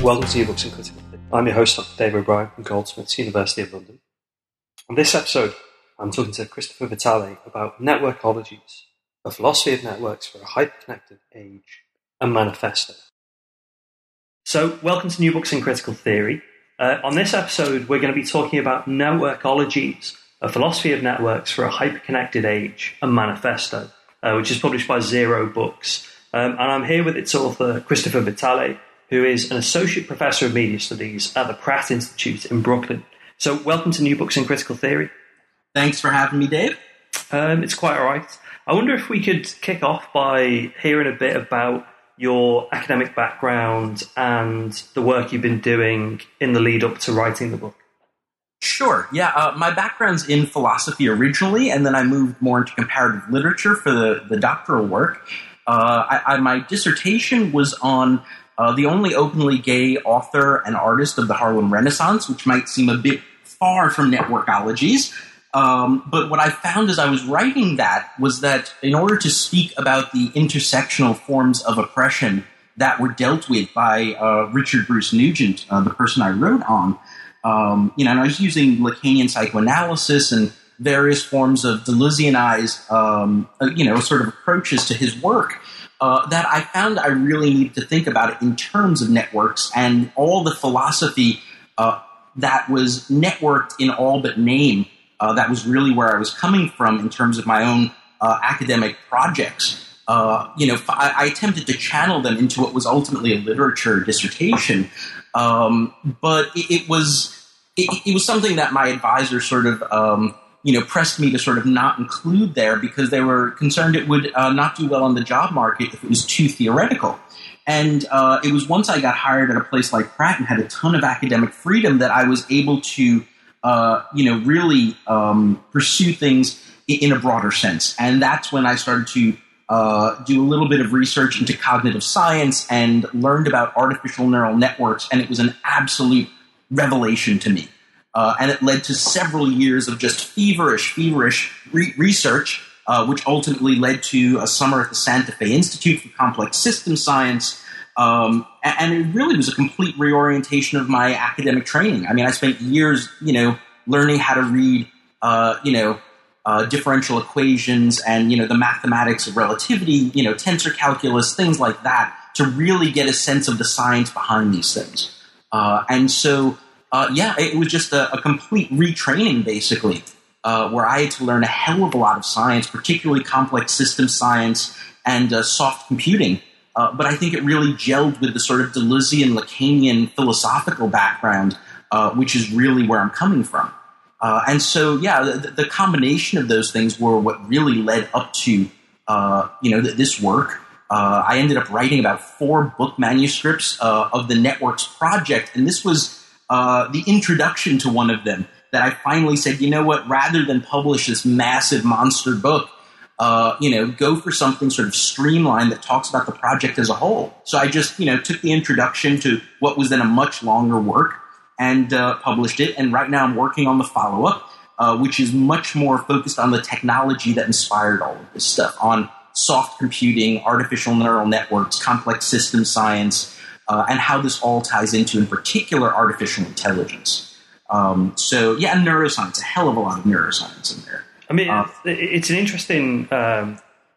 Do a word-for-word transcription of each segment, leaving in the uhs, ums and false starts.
welcome to New Books in Critical Theory. I'm your host, Doctor David O'Brien from Goldsmiths, University of London. On this episode, I'm talking to Christopher Vitale about networkologies, a philosophy of networks for a hyper-connected age, and manifesto. So, welcome to New Books in Critical Theory. Uh, on this episode, we're going to be talking about networkologies, a philosophy of networks for a hyper-connected age, and manifesto, uh, which is published by Zero Books. Um, and I'm here with its author, Christopher Vitale, who is an associate professor of media studies at the Pratt Institute in Brooklyn. So welcome to New Books in Critical Theory. Thanks for having me, Dave. Um, it's quite all right. I wonder if we could kick off by hearing a bit about your academic background and the work you've been doing in the lead up to writing the book. Sure. Yeah, uh, my background's in philosophy originally, and then I moved more into comparative literature for the, the doctoral work. Uh, I, I, my dissertation was on uh, the only openly gay author and artist of the Harlem Renaissance, which might seem a bit far from networkologies. Um, but what I found as I was writing that was that in order to speak about the intersectional forms of oppression that were dealt with by uh, Richard Bruce Nugent, uh, the person I wrote on, um, you know, and I was using Lacanian psychoanalysis and various forms of Deleuzianized, um, you know, sort of approaches to his work, uh, that I found I really needed to think about it in terms of networks and all the philosophy uh, that was networked in all but name. Uh, that was really where I was coming from in terms of my own uh, academic projects. Uh, you know, I, I attempted to channel them into what was ultimately a literature dissertation, um, but it, it was it, it was something that my advisor sort of um, you know pressed me to sort of not include there because they were concerned it would uh, not do well on the job market if it was too theoretical. And uh, it was once I got hired at a place like Pratt and had a ton of academic freedom that I was able to Uh, you know, really um, pursue things in a broader sense. And that's when I started to uh, do a little bit of research into cognitive science and learned about artificial neural networks. And it was an absolute revelation to me. Uh, and it led to several years of just feverish, feverish re- research, uh, which ultimately led to a summer at the Santa Fe Institute for Complex System Science. Um, and it really was a complete reorientation of my academic training. I mean, I spent years, you know, learning how to read, uh, you know, uh, differential equations and, you know, the mathematics of relativity, you know, tensor calculus, things like that, to really get a sense of the science behind these things. Uh, and so, uh, yeah, it was just a, a complete retraining, basically, uh, where I had to learn a hell of a lot of science, particularly complex system science and uh, soft computing. Uh, but I think it really gelled with the sort of Deleuzian, Lacanian philosophical background, uh, which is really where I'm coming from. Uh, and so, yeah, the, the combination of those things were what really led up to, uh, you know, th- this work. Uh, I ended up writing about four book manuscripts uh, of the Networks Project, and this was uh, the introduction to one of them that I finally said, you know what, rather than publish this massive monster book, Uh, you know, go for something sort of streamlined that talks about the project as a whole. So I just, you know, took the introduction to what was then a much longer work and uh, published it. And right now I'm working on the follow-up, uh, which is much more focused on the technology that inspired all of this stuff, on soft computing, artificial neural networks, complex system science, uh, and how this all ties into, in particular, artificial intelligence. Um, so, yeah, and neuroscience, a hell of a lot of neuroscience in there. I mean, uh, it's an interesting um,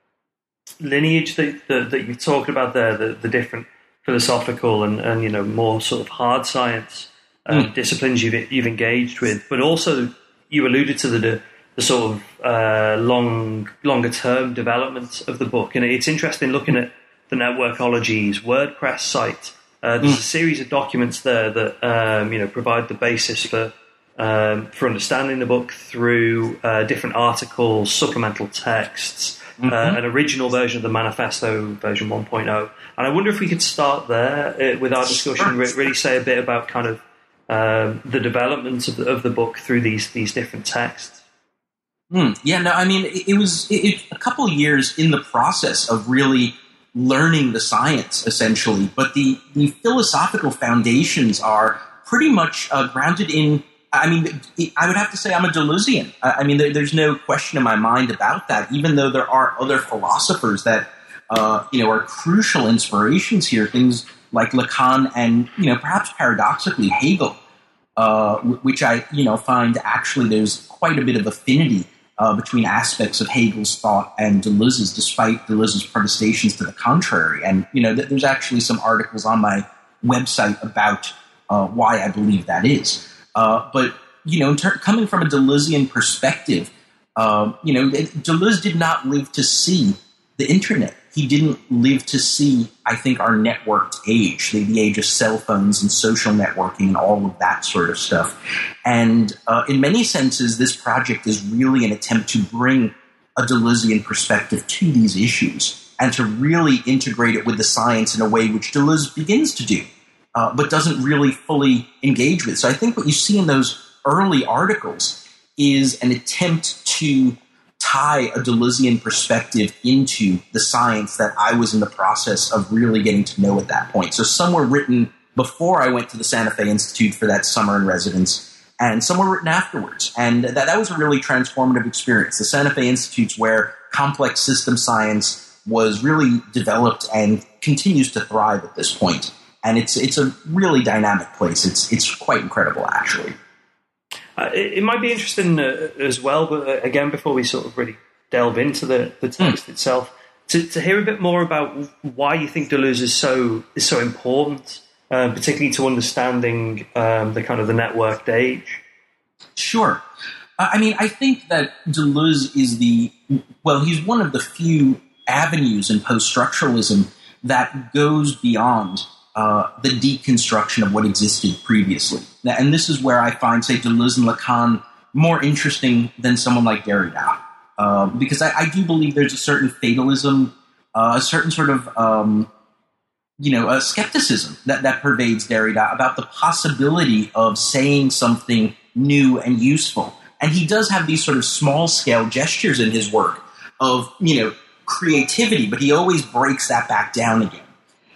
lineage that, that that you've talked about there, the, the different philosophical and, and, you know, more sort of hard science um, mm. disciplines you've you've engaged with, but also you alluded to the the sort of uh, long longer term development of the book, and it's interesting looking at the Networkologies WordPress site. Uh, there's mm. a series of documents there that um, you know provide the basis for. Um, for understanding the book through uh, different articles, supplemental texts, mm-hmm. uh, an original version of the manifesto, version one point oh. And I wonder if we could start there uh, with our discussion, re- really say a bit about kind of um, the development of the, of the book through these these different texts. Mm, yeah, no, I mean, it, it was it, it, a couple of years in the process of really learning the science, essentially. But the, the philosophical foundations are pretty much uh, grounded in I mean, I would have to say I'm a Deleuzian. I mean, there's no question in my mind about that, even though there are other philosophers that, uh, you know, are crucial inspirations here, things like Lacan and, you know, perhaps paradoxically Hegel, uh, which I, you know, find actually there's quite a bit of affinity uh, between aspects of Hegel's thought and Deleuze's, despite Deleuze's protestations to the contrary. And, you know, th- there's actually some articles on my website about uh, why I believe that is. Uh, but, you know, in ter- coming from a Deleuzean perspective, uh, you know, Deleuze did not live to see the internet. He didn't live to see, I think, our networked age, the, the age of cell phones and social networking and all of that sort of stuff. And uh, in many senses, this project is really an attempt to bring a Deleuzean perspective to these issues and to really integrate it with the science in a way which Deleuze begins to do, uh, but doesn't really fully engage with. So I think what you see in those early articles is an attempt to tie a Deleuzean perspective into the science that I was in the process of really getting to know at that point. So some were written before I went to the Santa Fe Institute for that summer in residence, and some were written afterwards. And that, that was a really transformative experience. The Santa Fe Institute's where complex system science was really developed and continues to thrive at this point. And it's it's a really dynamic place. It's it's quite incredible, actually. Uh, it, it might be interesting uh, as well, but uh, again, before we sort of really delve into the, the text mm. itself, to, to hear a bit more about why you think Deleuze is so is so important, uh, particularly to understanding um, the kind of the networked age. Sure. Uh, I mean, I think that Deleuze is the, well, he's one of the few avenues in post-structuralism that goes beyond Uh, the deconstruction of what existed previously. And this is where I find, say, Deleuze and Lacan more interesting than someone like Derrida. Uh, because I, I do believe there's a certain fatalism, uh, a certain sort of, um, you know, a skepticism that, that pervades Derrida about the possibility of saying something new and useful. And he does have these sort of small-scale gestures in his work of, you know, creativity, but he always breaks that back down again.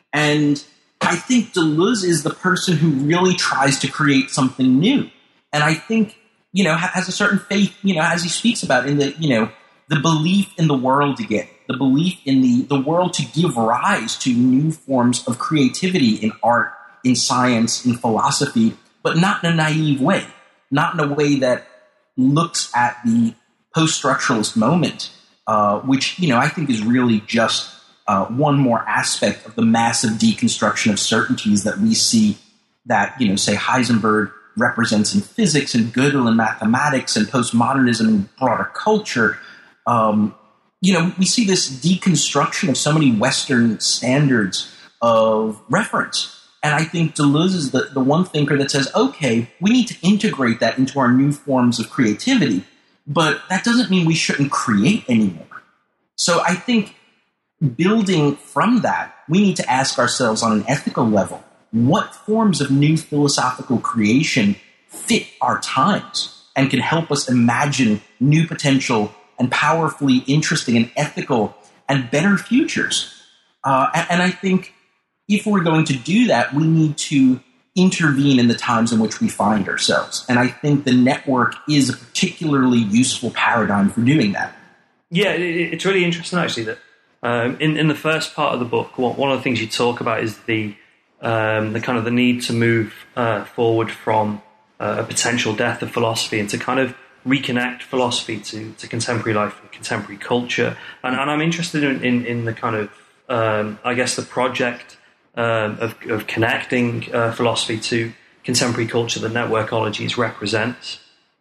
And I think Deleuze is the person who really tries to create something new. And I think, you know, has a certain faith, you know, as he speaks about in the, you know, the belief in the world again, the belief in the, the world to give rise to new forms of creativity in art, in science, in philosophy, but not in a naive way, not in a way that looks at the post-structuralist moment, uh, which, you know, I think is really just Uh, one more aspect of the massive deconstruction of certainties that we see that, you know, say Heisenberg represents in physics and Gödel in mathematics and postmodernism in broader culture. Um, you know, we see this deconstruction of so many Western standards of reference. And I think Deleuze is the, the one thinker that says, okay, we need to integrate that into our new forms of creativity, but that doesn't mean we shouldn't create anymore. So I think building from that, we need to ask ourselves on an ethical level, what forms of new philosophical creation fit our times and can help us imagine new potential and powerfully interesting and ethical and better futures? Uh, and, and I think if we're going to do that, we need to intervene in the times in which we find ourselves. And I think the network is a particularly useful paradigm for doing that. Yeah, it, it's really interesting, actually, that Um, in, in the first part of the book, one of the things you talk about is the um, the kind of the need to move uh, forward from uh, a potential death of philosophy and to kind of reconnect philosophy to, to contemporary life and contemporary culture. And, and I'm interested in, in, in the kind of, um, I guess, the project um, of, of connecting uh, philosophy to contemporary culture that Networkologies represents.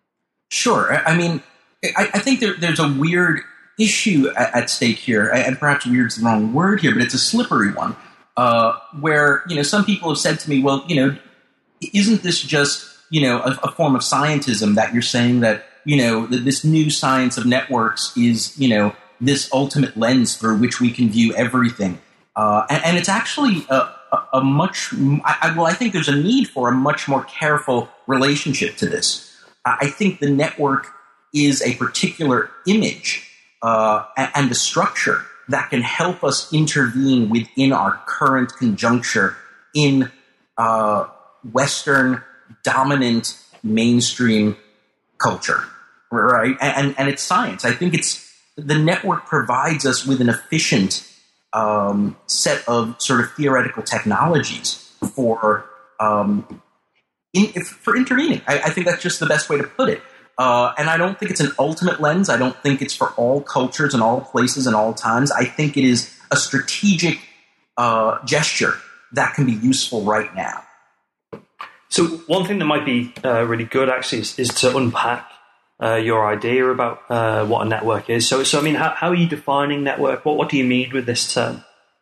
Sure. I mean, I, I think there, there's a weird issue at, at stake here, and perhaps weird's the wrong word here, but it's a slippery one, uh, where, you know, some people have said to me, well, you know, isn't this just, you know, a, a form of scientism that you're saying that, you know, that this new science of networks is, you know, this ultimate lens through which we can view everything. Uh, and, and it's actually a, a, a much, I, well, I think there's a need for a much more careful relationship to this. I think the network is a particular image Uh, and the structure that can help us intervene within our current conjuncture in uh, Western dominant mainstream culture, right? And, and it's science. I think it's the network provides us with an efficient um, set of sort of theoretical technologies for um, in, if, for intervening. I, I think that's just the best way to put it. Uh, and I don't think it's an ultimate lens. I don't think it's for all cultures and all places and all times. I think it is a strategic uh, gesture that can be useful right now. So one thing that might be uh, really good, actually, is, is to unpack uh, your idea about uh, what a network is. So, so I mean, how, how are you defining network? What, what do you mean with this term?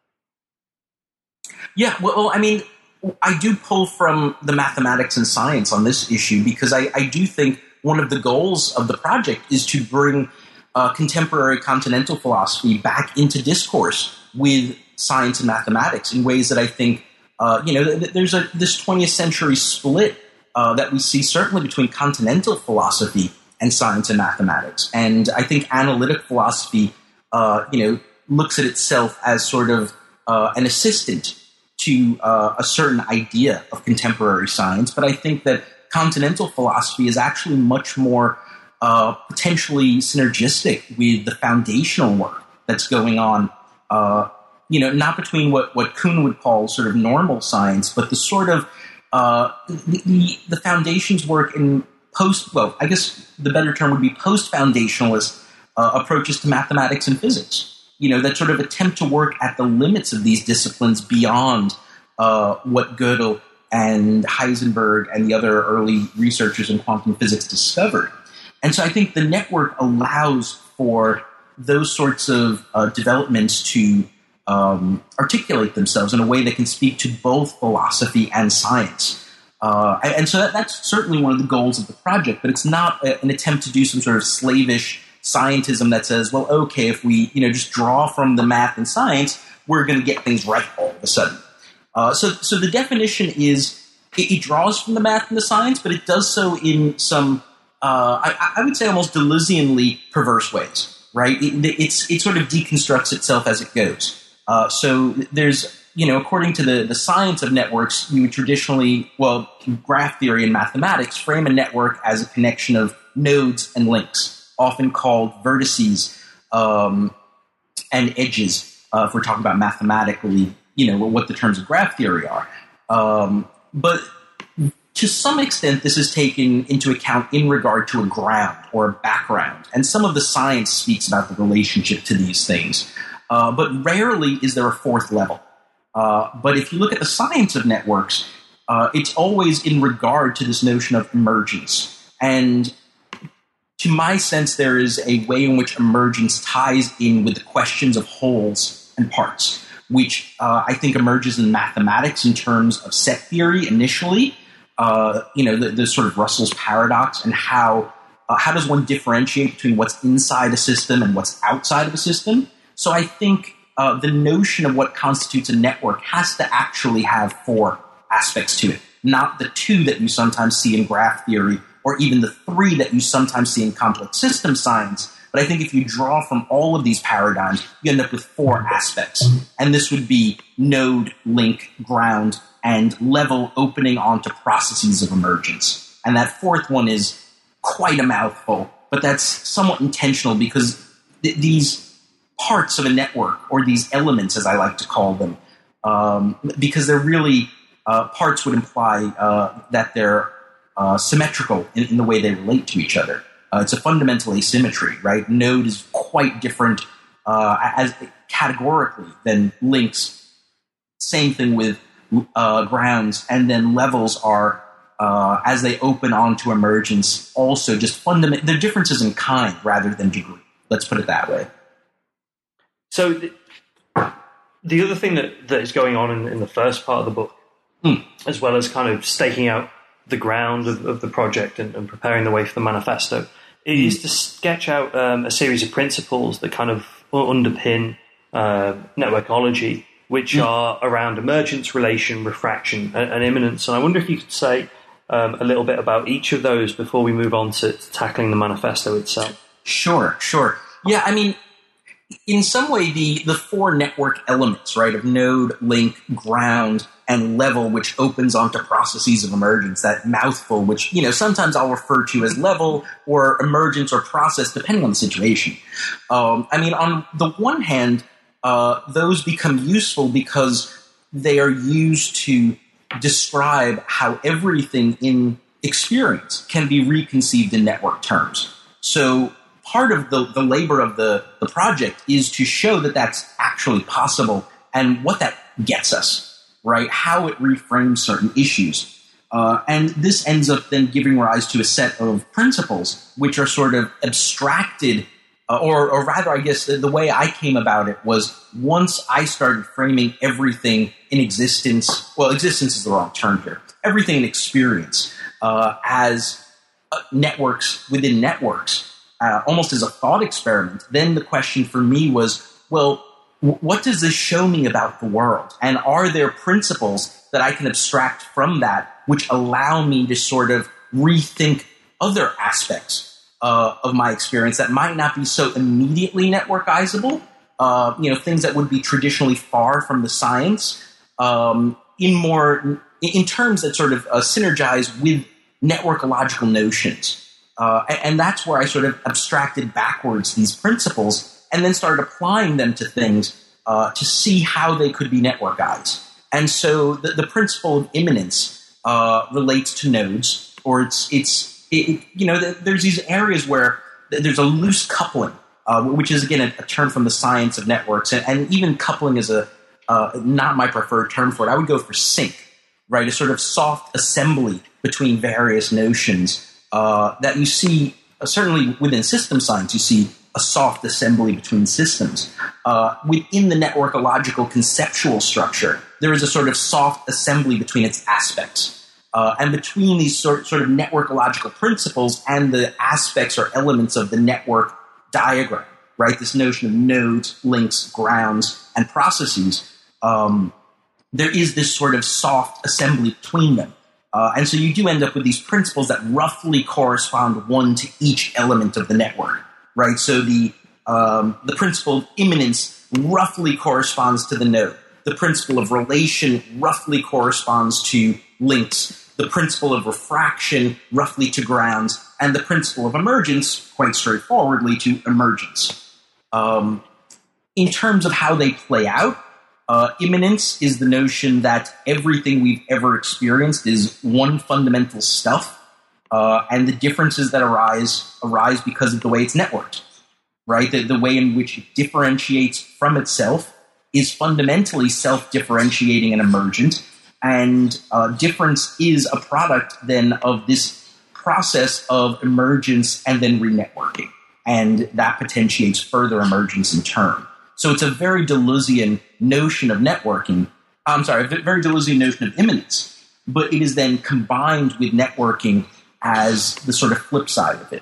Yeah, well, I mean, I do pull from the mathematics and science on this issue because I, I do think one of the goals of the project is to bring uh, contemporary continental philosophy back into discourse with science and mathematics in ways that I think, uh, you know, th- there's a this twentieth century split uh, that we see certainly between continental philosophy and science and mathematics. And I think analytic philosophy, uh, you know, looks at itself as sort of uh, an assistant to uh, a certain idea of contemporary science. But I think that continental philosophy is actually much more uh, potentially synergistic with the foundational work that's going on, uh, you know, not between what, what Kuhn would call sort of normal science, but the sort of uh, the, the, the foundations work in post, well, I guess the better term would be post-foundationalist uh, approaches to mathematics and physics, you know, that sort of attempt to work at the limits of these disciplines beyond uh, what Gödel and Heisenberg and the other early researchers in quantum physics discovered. And so I think the network allows for those sorts of uh, developments to um, articulate themselves in a way that can speak to both philosophy and science. Uh, and so that, that's certainly one of the goals of the project, but it's not a, an attempt to do some sort of slavish scientism that says, well, okay, if we you know just draw from the math and science, we're going to get things right all of a sudden. Uh, so, so the definition is it, it draws from the math and the science, but it does so in some, uh, I, I would say, almost Deleuzianly perverse ways, right? It, it's it sort of deconstructs itself as it goes. Uh, so there's, you know, according to the, the science of networks, you would traditionally, well, graph theory and mathematics frame a network as a connection of nodes and links, often called vertices um, and edges, uh, if we're talking about mathematically, you know, what the terms of graph theory are. Um, but to some extent, this is taken into account in regard to a ground or a background. And some of the science speaks about the relationship to these things. Uh, but rarely is there a fourth level. Uh, but if you look at the science of networks, uh, it's always in regard to this notion of emergence. And to my sense, there is a way in which emergence ties in with the questions of wholes and parts, which uh, I think emerges in mathematics in terms of set theory initially, uh, you know, the, the sort of Russell's paradox and how uh, how does one differentiate between what's inside a system and what's outside of a system. So I think uh, the notion of what constitutes a network has to actually have four aspects to it, not the two that you sometimes see in graph theory or even the three that you sometimes see in complex system science. But I think if you draw from all of these paradigms, you end up with four aspects. And this would be node, link, ground, and level opening onto processes of emergence. And that fourth one is quite a mouthful, but that's somewhat intentional because th- these parts of a network, or these elements, as I like to call them, um, because they're really, uh, parts would imply uh, that they're uh, symmetrical in, in the way they relate to each other. Uh, it's a fundamental asymmetry, right? Node is quite different uh, as categorically than links. Same thing with uh, grounds, and then levels are, uh, as they open onto emergence, also just fundamental. They're differences in kind rather than degree. Let's put it that way. So the, the other thing that, that is going on in, in the first part of the book, mm. as well as kind of staking out the ground of, of the project and, and preparing the way for the manifesto, is to sketch out um, a series of principles that kind of underpin uh, networkology, which mm. are around emergence, relation, refraction, and, and immanence. And I wonder if you could say um, a little bit about each of those before we move on to, to tackling the manifesto itself. Sure, sure. Yeah, I mean, in some way, the, the four network elements, right, of node, link, ground, and level, which opens onto processes of emergence, that mouthful, which, you know, sometimes I'll refer to as level or emergence or process, depending on the situation. Um, I mean, on the one hand, uh, those become useful because they are used to describe how everything in experience can be reconceived in network terms. So part of the, the labor of the, the project is to show that that's actually possible and what that gets us, right? How it reframes certain issues. Uh, and this ends up then giving rise to a set of principles which are sort of abstracted, uh, or, or rather, I guess, the, the way I came about it was once I started framing everything in existence, well, existence is the wrong term here, everything in experience uh, as uh, networks within networks, uh, almost as a thought experiment, then the question for me was, well, w- what does this show me about the world? And are there principles that I can abstract from that which allow me to sort of rethink other aspects uh, of my experience that might not be so immediately networkizable, uh, you know, things that would be traditionally far from the science, um, in more in terms that sort of uh, synergize with networkological notions. Uh, and that's where I sort of abstracted backwards these principles and then started applying them to things uh, to see how they could be networkized. And so the, the principle of immanence uh, relates to nodes, or it's, it's it, you know, there's these areas where there's a loose coupling, uh, which is, again, a, a term from the science of networks. And, and even coupling is a uh, not my preferred term for it. I would go for sync, right? A sort of soft assembly between various notions uh, that you see, uh, certainly within system science, you see a soft assembly between systems. Uh, within the networkological conceptual structure, there is a sort of soft assembly between its aspects. Uh, and between these sort, sort of networkological principles and the aspects or elements of the network diagram, right? This notion of nodes, links, grounds, and processes, um, there is this sort of soft assembly between them. Uh, and so you do end up with these principles that roughly correspond one to each element of the network, right? So the um, the principle of immanence roughly corresponds to the node. The principle of relation roughly corresponds to links. The principle of refraction roughly to grounds. And the principle of emergence, quite straightforwardly, to emergence. Um, in terms of how they play out, uh, immanence is the notion that everything we've ever experienced is one fundamental stuff. Uh, and the differences that arise arise because of the way it's networked, right? The, the way in which it differentiates from itself is fundamentally self-differentiating and emergent, and uh, difference is a product then of this process of emergence and then re-networking, and that potentiates further emergence in turn. So it's a very Deleuzian notion of networking, I'm sorry, a very Deleuzian notion of immanence, but it is then combined with networking as the sort of flip side of it.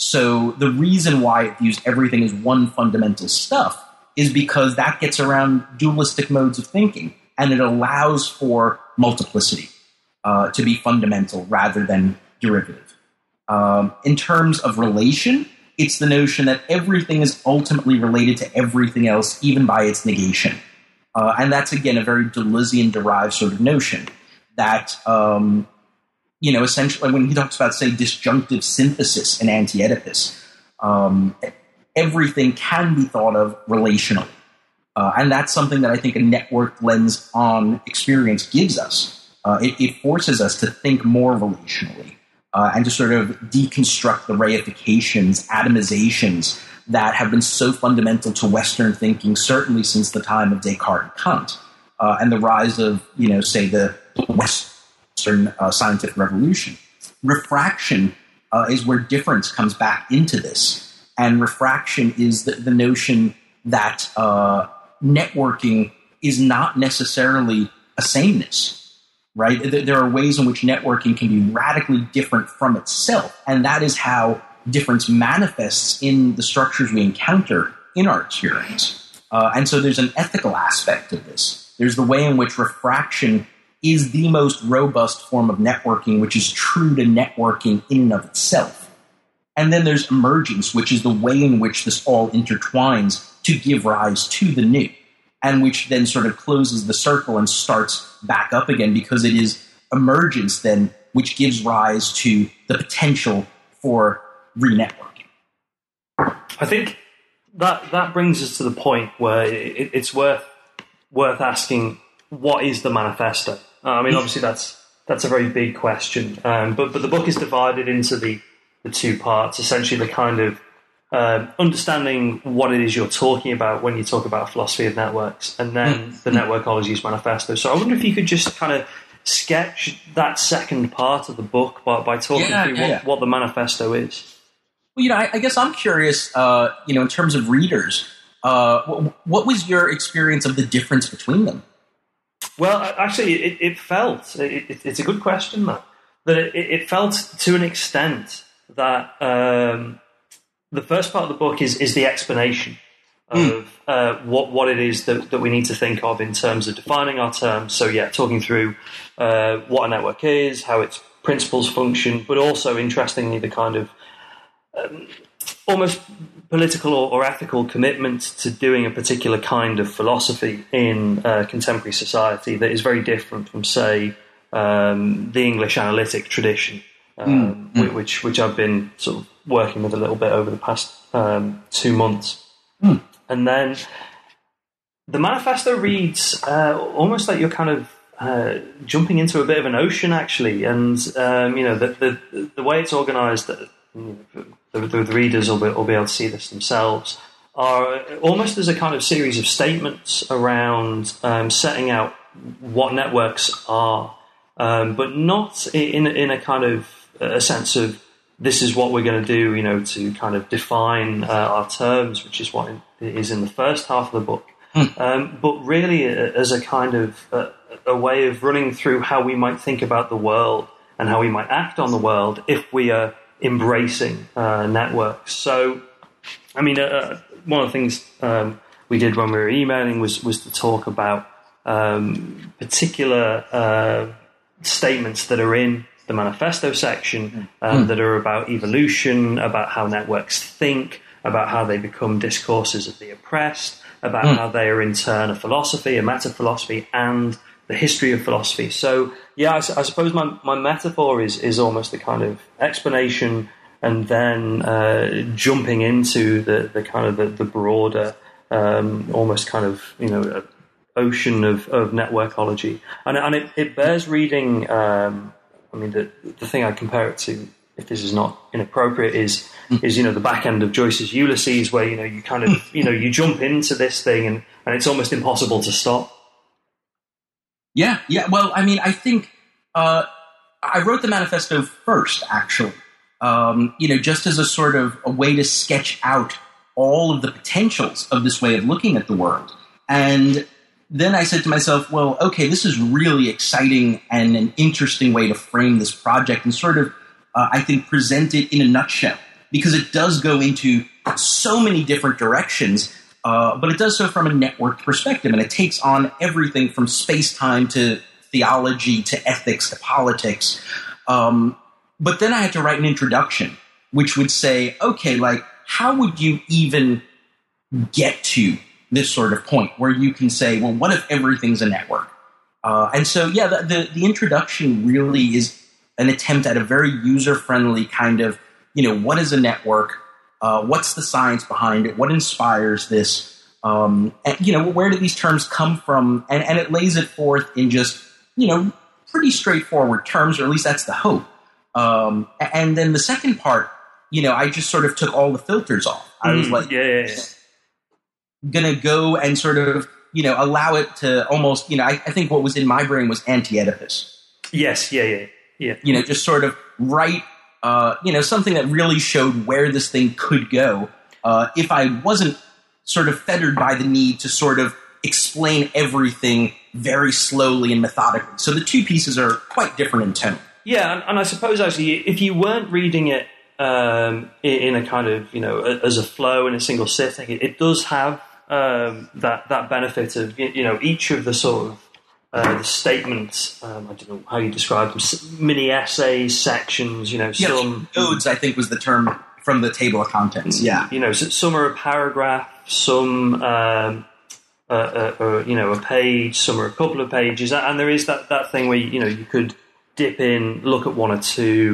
So the reason why it views everything as one fundamental stuff is because that gets around dualistic modes of thinking, and it allows for multiplicity uh, to be fundamental rather than derivative. Um, in terms of relation, it's the notion that everything is ultimately related to everything else, even by its negation. Uh, and that's, again, a very Deleuzian-derived sort of notion that, um, you know, essentially when he talks about, say, disjunctive synthesis in Anti-Oedipus, um, everything can be thought of relationally. Uh, and that's something that I think a networked lens on experience gives us. Uh, it, it forces us to think more relationally uh, and to sort of deconstruct the reifications, atomizations that have been so fundamental to Western thinking, certainly since the time of Descartes and Kant, uh, and the rise of, you know, say, the Western uh, scientific revolution. Refraction uh, is where difference comes back into this. And refraction is the, the notion that uh, networking is not necessarily a sameness, right? There are ways in which networking can be radically different from itself, and that is how difference manifests in the structures we encounter in our experience. Uh, and so there's an ethical aspect of this. There's the way in which refraction is the most robust form of networking, which is true to networking in and of itself. And then there's emergence, which is the way in which this all intertwines to give rise to the new, and which then sort of closes the circle and starts back up again, because it is emergence then which gives rise to the potential for re-networking. I think that that brings us to the point where it, it's worth worth asking, what is the manifesto? Uh, I mean, obviously that's that's a very big question, um, but but the book is divided into the the two parts. Essentially, the kind of uh, understanding what it is you're talking about when you talk about philosophy of networks, and then the Networkology's manifesto. So I wonder if you could just kind of sketch that second part of the book by, by talking yeah, through yeah, what, yeah. what the manifesto is. Well, you know, I, I guess I'm curious, uh, you know, in terms of readers, uh, what, what was your experience of the difference between them? Well, actually, it, it felt, it, it, it's a good question, Matt, that it, it felt to an extent that um, the first part of the book is, is the explanation of mm. uh, what, what it is that, that we need to think of in terms of defining our terms. So, yeah, talking through uh, what a network is, how its principles function, but also, interestingly, the kind of um, almost political or, or ethical commitment to doing a particular kind of philosophy in uh, contemporary society that is very different from, say, um, the English analytic tradition, um, mm. which which I've been sort of working with a little bit over the past um, two months. Mm. And then the manifesto reads uh, almost like you're kind of uh, jumping into a bit of an ocean, actually. And, um, you know, the, the, the way it's organized, uh, you know, the, the, the readers will be, will be able to see this themselves, are almost as a kind of series of statements around um, setting out what networks are, um, but not in, in a kind of a sense of this is what we're going to do, you know, to kind of define uh, our terms, which is what it is in the first half of the book, mm. um, but really as a kind of uh, a way of running through how we might think about the world and how we might act on the world if we are embracing uh, networks. So, I mean, uh, one of the things um, we did when we were emailing was was to talk about um, particular uh, statements that are in the manifesto section um, mm. that are about evolution, about how networks think, about how they become discourses of the oppressed, about mm. how they are in turn a philosophy, a meta-philosophy, and the history of philosophy. So, yeah, I, I suppose my, my metaphor is, is almost the kind of explanation and then uh, jumping into the, the kind of the, the broader, um, almost kind of, you know, ocean of, of networkology. And, and it, it bears reading. Um, I mean, the the thing I compare it to, if this is not inappropriate, is mm. is you know the back end of Joyce's Ulysses, where you know you kind of you know you jump into this thing and, and it's almost impossible to stop. Yeah, yeah. Well, I mean, I think uh, I wrote the manifesto first, actually. Um, you know, just as a sort of a way to sketch out all of the potentials of this way of looking at the world. And then I said to myself, well, okay, this is really exciting and an interesting way to frame this project and sort of, uh, I think, present it in a nutshell, because it does go into so many different directions, uh, but it does so from a networked perspective, and it takes on everything from space-time to theology to ethics to politics. Um, but then I had to write an introduction, which would say, okay, like, how would you even get to this sort of point where you can say, well, what if everything's a network? Uh, and so, yeah, the, the, the introduction really is an attempt at a very user-friendly kind of, you know, what is a network? Uh, what's the science behind it? What inspires this? Um, and, you know, where do these terms come from? And, and it lays it forth in just, you know, pretty straightforward terms, or at least that's the hope. Um, and then the second part, you know, I just sort of took all the filters off. I was like, yeah, yeah, yeah. going to go and sort of, you know, allow it to almost, you know, I, I think what was in my brain was anti-Oedipus. Yes, yeah, yeah, yeah. You know, just sort of write, uh, you know, something that really showed where this thing could go uh, if I wasn't sort of fettered by the need to sort of explain everything very slowly and methodically. So the two pieces are quite different in tone. Yeah, and, and I suppose actually, if you weren't reading it um, in, in a kind of, you know, as a flow in a single sitting, it, it does have Um, that that benefit of, you know, each of the sort of uh, the statements, um, I don't know how you describe them, mini essays, sections, you know, yeah, some odes, I think was the term from the table of contents. Yeah, you know, so some are a paragraph, some um, uh, uh, uh, you know, a page, some are a couple of pages, and there is that that thing where you know you could dip in, look at one or two,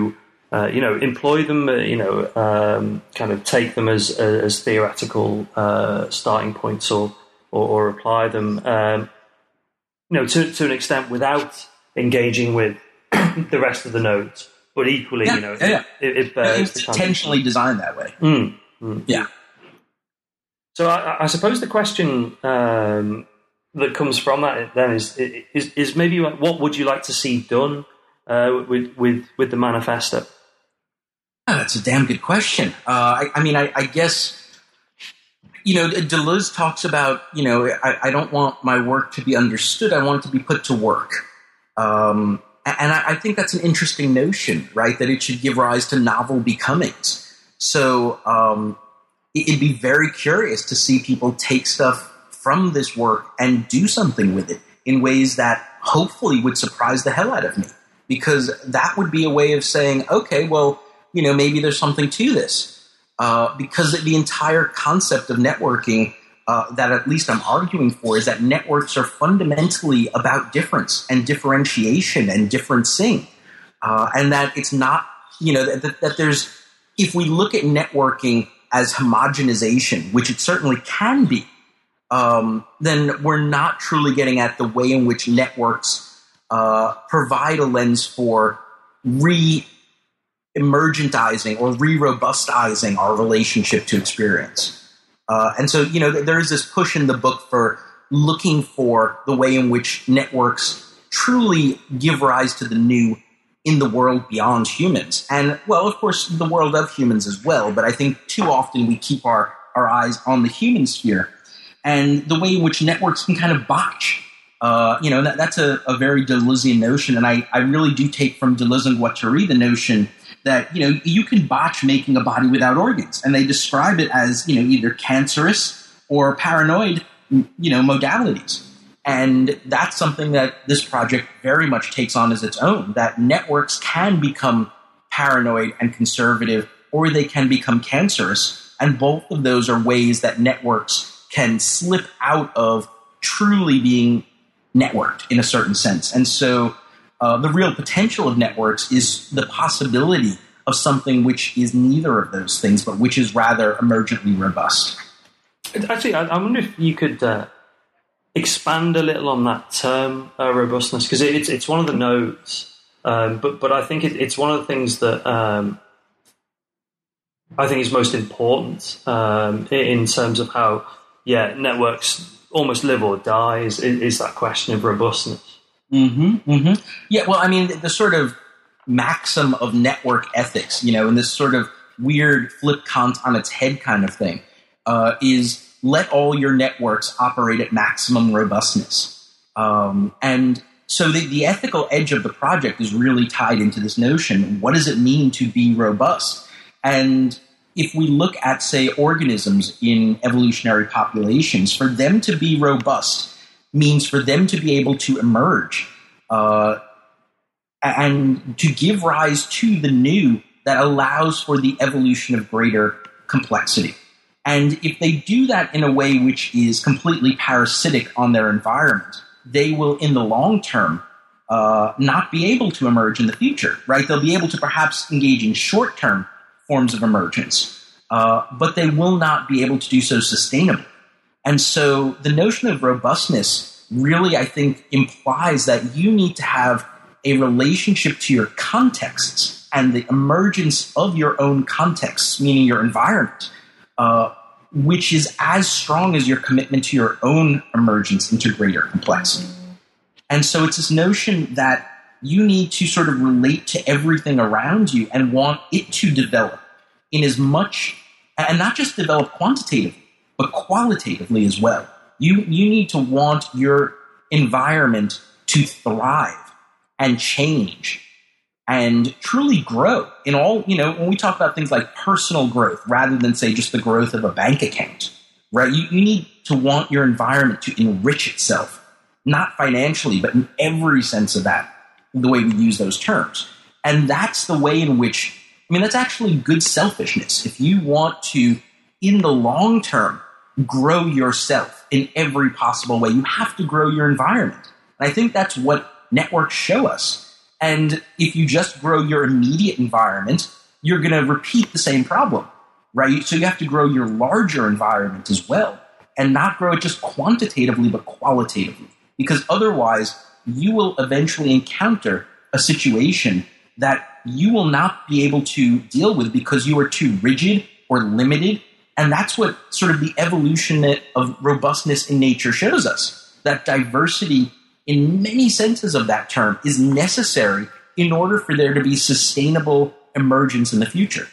uh, you know, employ them, uh, you know, um, kind of take them as as theoretical uh, starting points, or or, or apply them, um, you know, to to an extent without engaging with the rest of the nodes, but equally, yeah, you know, yeah, yeah. it, it bears it's intentionally designed that way. Mm, mm. Yeah. So I, I suppose the question um, that comes from that then is, is is maybe what would you like to see done uh, with with with the manifesto? Oh, that's a damn good question. Uh, I, I mean, I, I guess, you know, Deleuze talks about, you know, I, I don't want my work to be understood. I want it to be put to work. Um, and I, I think that's an interesting notion, right? That it should give rise to novel becomings. So um, it'd be very curious to see people take stuff from this work and do something with it in ways that hopefully would surprise the hell out of me. Because that would be a way of saying, okay, well, you know, maybe there's something to this. Uh, because the entire concept of networking uh, that at least I'm arguing for is that networks are fundamentally about difference and differentiation and differencing. Uh, and that it's not, you know, that, that there's, if we look at networking as homogenization, which it certainly can be, um, then we're not truly getting at the way in which networks uh, provide a lens for re-emergentizing or re-robustizing our relationship to experience. Uh, and so, you know, there is this push in the book for looking for the way in which networks truly give rise to the new in the world beyond humans. And, well, of course, the world of humans as well. But I think too often we keep our, our eyes on the human sphere and the way in which networks can kind of botch. Uh, you know, that, that's a, a very Deleuzean notion. And I, I really do take from Deleuze and Guattari the notion that, you know, you can botch making a body without organs. And they describe it as, you know, either cancerous or paranoid, you know, modalities. And that's something that this project very much takes on as its own, that networks can become paranoid and conservative, or they can become cancerous. And both of those are ways that networks can slip out of truly being networked in a certain sense. And so uh, the real potential of networks is the possibility of something which is neither of those things, but which is rather emergently robust. Actually, I, I wonder if you could uh, expand a little on that term, uh, robustness, because it, it's it's one of the nodes, um, but but I think it, it's one of the things that um, I think is most important um, in terms of how, yeah, networks almost live or die is, is that question of robustness. Mm-hmm, mm-hmm. Yeah, well, I mean, the sort of maxim of network ethics, you know, and this sort of weird flip Kant on its head kind of thing, uh, is let all your networks operate at maximum robustness. Um, and so the, the ethical edge of the project is really tied into this notion. What does it mean to be robust? And if we look at, say, organisms in evolutionary populations, for them to be robust means for them to be able to emerge uh, and to give rise to the new that allows for the evolution of greater complexity. And if they do that in a way which is completely parasitic on their environment, they will, in the long term, uh, not be able to emerge in the future, right? They'll be able to perhaps engage in short-term forms of emergence, uh, but they will not be able to do so sustainably. And so the notion of robustness really, I think, implies that you need to have a relationship to your contexts and the emergence of your own contexts, meaning your environment, uh, which is as strong as your commitment to your own emergence into greater complexity. And so it's this notion that you need to sort of relate to everything around you and want it to develop in as much, and not just develop quantitatively, but qualitatively as well. You you need to want your environment to thrive and change and truly grow in all, you know, when we talk about things like personal growth rather than, say, just the growth of a bank account, right? You, you need to want your environment to enrich itself, not financially, but in every sense of that, the way we use those terms. And that's the way in which, I mean, that's actually good selfishness. If you want to, in the long term, grow yourself in every possible way, you have to grow your environment. And I think that's what networks show us, And if you just grow your immediate environment, you're going to repeat the same problem, right? So you have to grow your larger environment as well, and not grow it just quantitatively, but qualitatively. Because otherwise, you will eventually encounter a situation that you will not be able to deal with because you are too rigid or limited. And that's what sort of the evolution of robustness in nature shows us, that diversity in many senses of that term is necessary in order for there to be sustainable emergence in the future.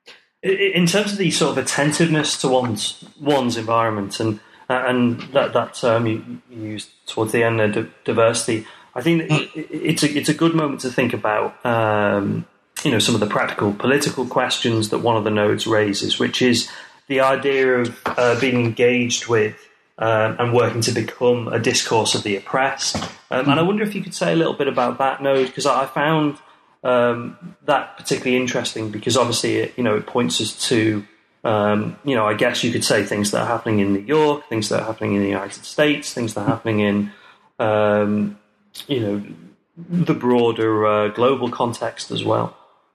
In terms of the sort of attentiveness to one's one's environment, and uh, and that that term you, you used towards the end, uh, diversity, I think it, it's a it's a good moment to think about um, you know some of the practical political questions that one of the nodes raises, which is the idea of uh, being engaged with uh, and working to become a discourse of the oppressed. Um, and I wonder if you could say a little bit about that node, because I found um, that particularly interesting, because obviously it, you know it points us to um, you know I guess you could say things that are happening in New York, things that are happening in the United States, things that are happening in um, you know the broader uh, global context as well.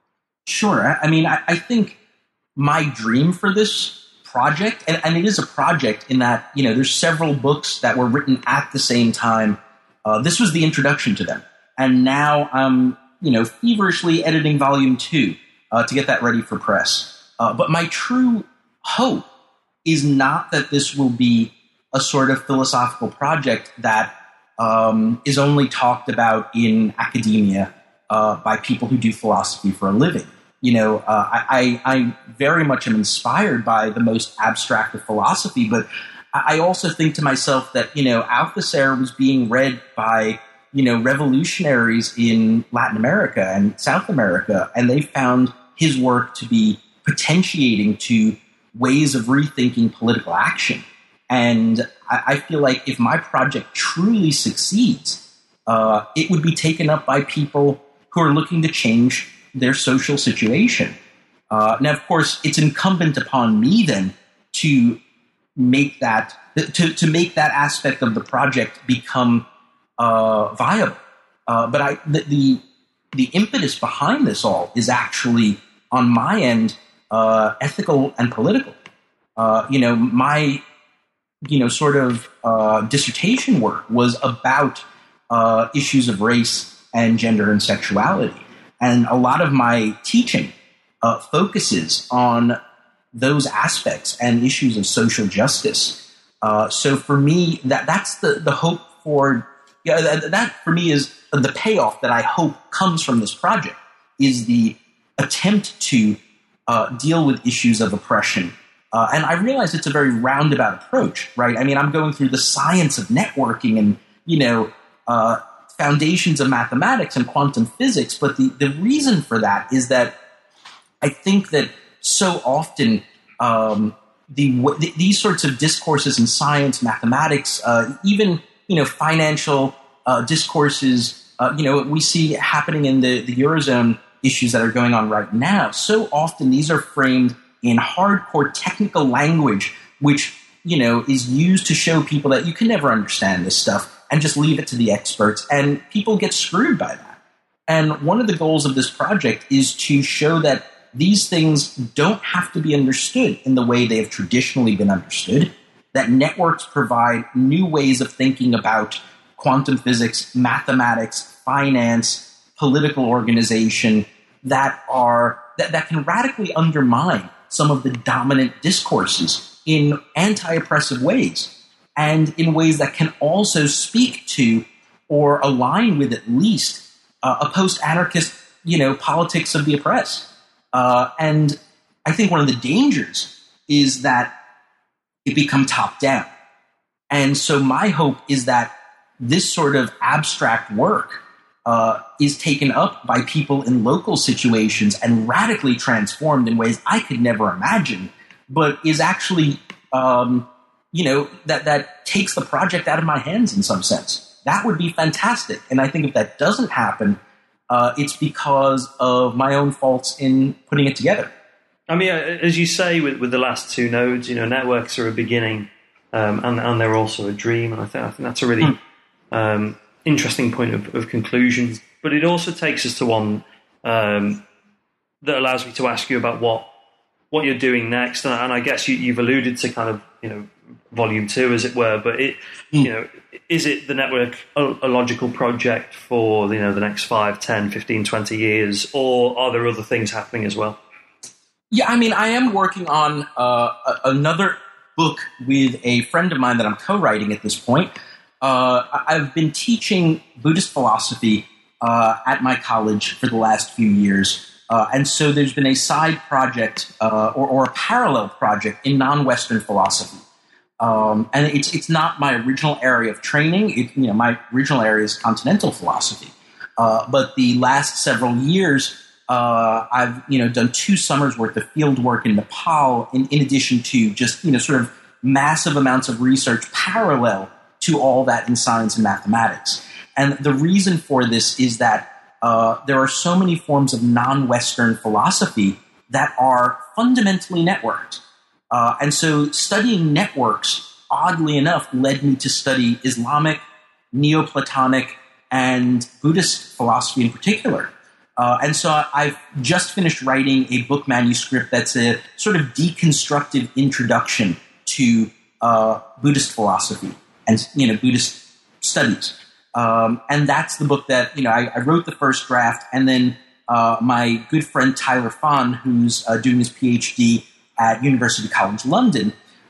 Sure. I mean, I, I think my dream for this project, and, and it is a project in that, you know, there's several books that were written at the same time. Uh, this was the introduction to them. And now I'm, you know, feverishly editing volume two uh, to get that ready for press. Uh, but my true hope is not that this will be a sort of philosophical project that um, is only talked about in academia uh, by people who do philosophy for a living. You know, uh, I, I very much am inspired by the most abstract of philosophy, but I also think to myself that, you know, Althusser was being read by, you know, revolutionaries in Latin America and South America, and they found his work to be potentiating to ways of rethinking political action. And I, I feel like if my project truly succeeds, uh, it would be taken up by people who are looking to change their social situation. Uh, now, of course, it's incumbent upon me then to make that to, to make that aspect of the project become uh, viable. Uh, but I, the, the the impetus behind this all is actually on my end uh, ethical and political. Uh, you know, my you know sort of uh, dissertation work was about uh, issues of race and gender and sexuality. And a lot of my teaching uh, focuses on those aspects and issues of social justice. Uh, so for me, that that's the, the hope for yeah, that, that for me is the payoff that I hope comes from this project, is the attempt to uh, deal with issues of oppression. Uh, and I realize it's a very roundabout approach, right? I mean, I'm going through the science of networking and, you know, uh, foundations of mathematics and quantum physics, but the, the reason for that is that I think that so often um, the, the these sorts of discourses in science, mathematics, uh, even you know financial uh, discourses, uh, you know we see happening in the, the Eurozone issues that are going on right now. So often these are framed in hardcore technical language, which you know is used to show people that you can never understand this stuff, and just leave it to the experts, and people get screwed by that. And one of the goals of this project is to show that these things don't have to be understood in the way they have traditionally been understood, that networks provide new ways of thinking about quantum physics, mathematics, finance, political organization that are that, that can radically undermine some of the dominant discourses in anti-oppressive ways, and in ways that can also speak to or align with at least uh, a post-anarchist, you know, politics of the oppressed. Uh, and I think one of the dangers is that it become top-down. And so my hope is that this sort of abstract work uh, is taken up by people in local situations and radically transformed in ways I could never imagine, but is actually... Um, you know, that, that takes the project out of my hands in some sense. That would be fantastic. And I think if that doesn't happen, uh, it's because of my own faults in putting it together. I mean, as you say with, with the last two nodes, you know, networks are a beginning um, and, and they're also a dream. And I think, I think that's a really mm. um, interesting point of, of conclusion. but it also takes us to one um, that allows me to ask you about what what you're doing next. And, and I guess you, you've alluded to kind of, you know, volume two, as it were. But it, mm. you know, is it the network a, a logical project for, you know, the next five, ten, fifteen, twenty years, or are there other things happening as well? Yeah, I mean, I am working on uh, a, another book with a friend of mine that I'm co-writing at this point. Uh, I've been teaching Buddhist philosophy uh, at my college for the last few years. Uh, and so there's been a side project uh, or, or a parallel project in non-Western philosophy. Um, and it's it's not my original area of training. It, you know, my original area is continental philosophy. Uh, but the last several years, uh, I've you know done two summers worth of field work in Nepal, in, in addition to just you know sort of massive amounts of research parallel to all that in science and mathematics. And the reason for this is that uh, there are so many forms of non-Western philosophy that are fundamentally networked. Uh, and so studying networks, oddly enough, led me to study Islamic, Neoplatonic, and Buddhist philosophy in particular. Uh, and so I've just finished writing a book manuscript that's a sort of deconstructive introduction to uh, Buddhist philosophy and, you know, Buddhist studies. Um, and that's the book that, you know, I, I wrote the first draft, and then uh, my good friend Tyler Fahn, who's uh, doing his PhD at University College London,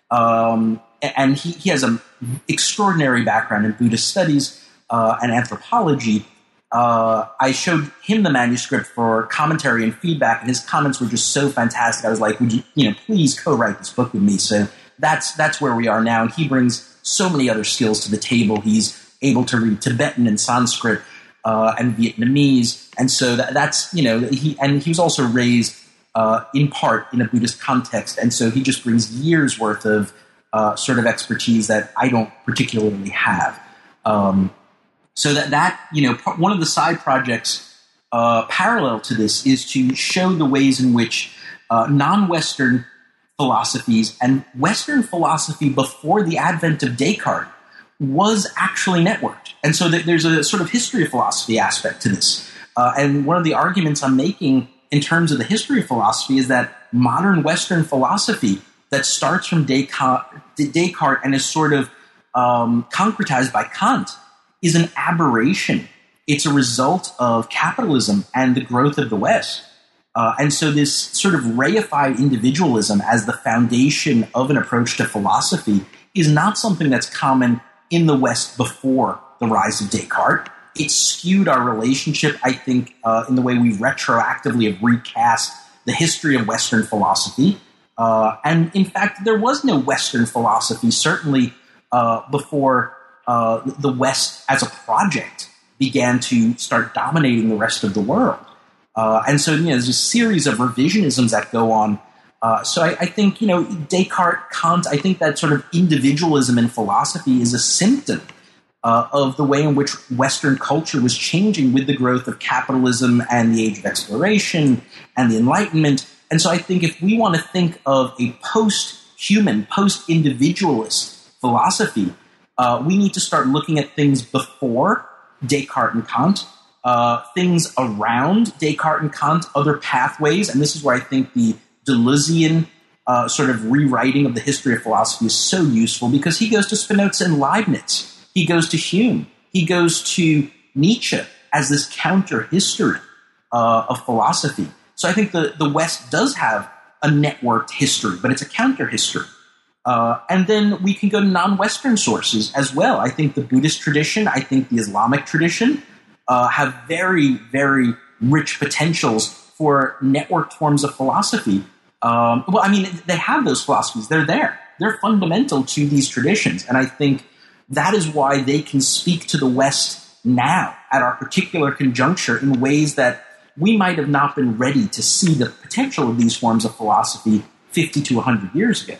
um, and he, he has an extraordinary background in Buddhist studies uh, and anthropology. Uh, I showed him the manuscript for commentary and feedback, and his comments were just so fantastic. I was like, would you, you know, please co-write this book with me? So that's that's where we are now, and he brings so many other skills to the table. He's able to read Tibetan and Sanskrit uh, and Vietnamese, and so that, that's you know he and he was also raised uh, in part in a Buddhist context, and so he just brings years worth of uh, sort of expertise that I don't particularly have. Um, so that that you know one of the side projects uh, parallel to this is to show the ways in which uh, non-Western philosophies and Western philosophy before the advent of Descartes was actually networked. And so th- there's a sort of history of philosophy aspect to this. Uh, and one of the arguments I'm making in terms of the history of philosophy is that modern Western philosophy that starts from Descartes, Descartes and is sort of um, concretized by Kant is an aberration. It's a result of capitalism and the growth of the West. Uh, and so this sort of reified individualism as the foundation of an approach to philosophy is not something that's common in the West before the rise of Descartes. It skewed our relationship, I think, uh, in the way we retroactively have recast the history of Western philosophy. Uh, and in fact, there was no Western philosophy, certainly uh, before uh, the West as a project began to start dominating the rest of the world. Uh, and so, you know, there's a series of revisionisms that go on. Uh, so I, I think, you know, Descartes, Kant, I think that sort of individualism in philosophy is a symptom uh, of the way in which Western culture was changing with the growth of capitalism and the age of exploration and the Enlightenment. And so I think if we want to think of a post-human, post-individualist philosophy, uh, we need to start looking at things before Descartes and Kant, uh, things around Descartes and Kant, other pathways. And this is where I think the Deleuzian uh, sort of rewriting of the history of philosophy is so useful, because he goes to Spinoza and Leibniz. He goes to Hume. He goes to Nietzsche as this counter-history uh, of philosophy. So I think the, the West does have a networked history, but it's a counter-history. Uh, and then we can go to non-Western sources as well. I think the Buddhist tradition, I think the Islamic tradition uh, have very, very rich potentials for networked forms of philosophy. Um, well, I mean, they have those philosophies. They're there. They're fundamental to these traditions. And I think that is why they can speak to the West now at our particular conjuncture in ways that we might have not been ready to see the potential of these forms of philosophy fifty to one hundred years ago.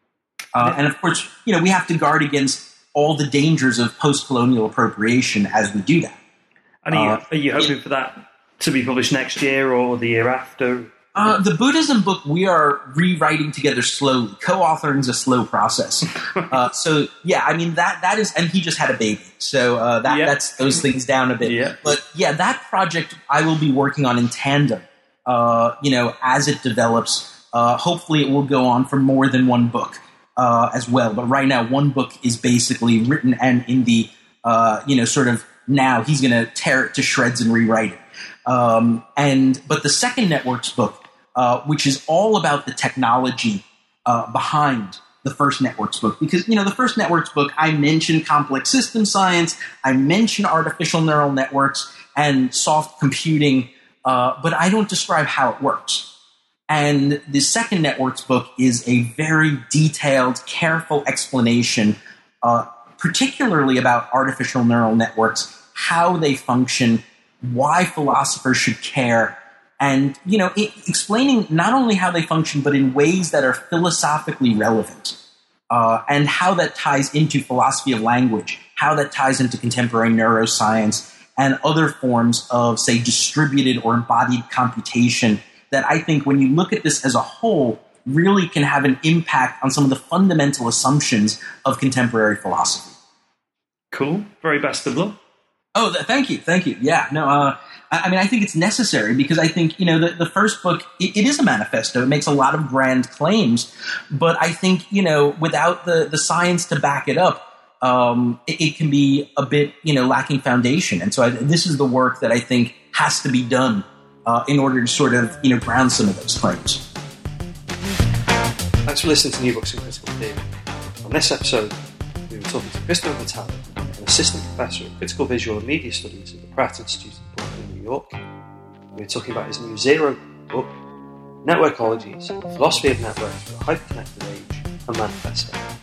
Uh, and of course, you know, we have to guard against all the dangers of post-colonial appropriation as we do that. And are you, uh, are you hoping for that to be published next year or the year after? Uh, the Buddhism book we are rewriting together slowly. Co-authoring is a slow process. uh, so yeah, I mean that that is, and he just had a baby, so uh, that yeah. that's those things down a bit. Yeah. But yeah, that project I will be working on in tandem. Uh, you know, as it develops, uh, hopefully it will go on for more than one book uh, as well. But right now, one book is basically written and in the uh, you know sort of now he's going to tear it to shreds and rewrite it. Um, and but the second Networks book. Uh, which is all about the technology uh, behind the first Networks book. Because, you know, the first Networks book, I mentioned complex system science, I mentioned artificial neural networks and soft computing, uh, but I don't describe how it works. And the second Networks book is a very detailed, careful explanation, uh, particularly about artificial neural networks, how they function, why philosophers should care, and, you know, it, explaining not only how they function, but in ways that are philosophically relevant, uh, and how that ties into philosophy of language, how that ties into contemporary neuroscience and other forms of, say, distributed or embodied computation that I think when you look at this as a whole really can have an impact on some of the fundamental assumptions of contemporary philosophy. Cool. Very best of luck. Oh, th- thank you. Thank you. Yeah, no, uh, I mean, I think it's necessary because I think, you know, the, the first book, it, it is a manifesto. It makes a lot of grand claims. But I think, you know, without the, the science to back it up, um, it, it can be a bit, you know, lacking foundation. And so I, this is the work that I think has to be done uh, in order to sort of, you know, ground some of those claims. Thanks for listening to New Books in Critical Theory. On this episode, we were talking to Christopher Vitale, an assistant professor of critical visual and media studies at the Pratt Institute in Brooklyn, New York. We were talking about his new Zero book, Networkologies, Philosophy of Networks for a Hyperconnected Age, and Manifesto.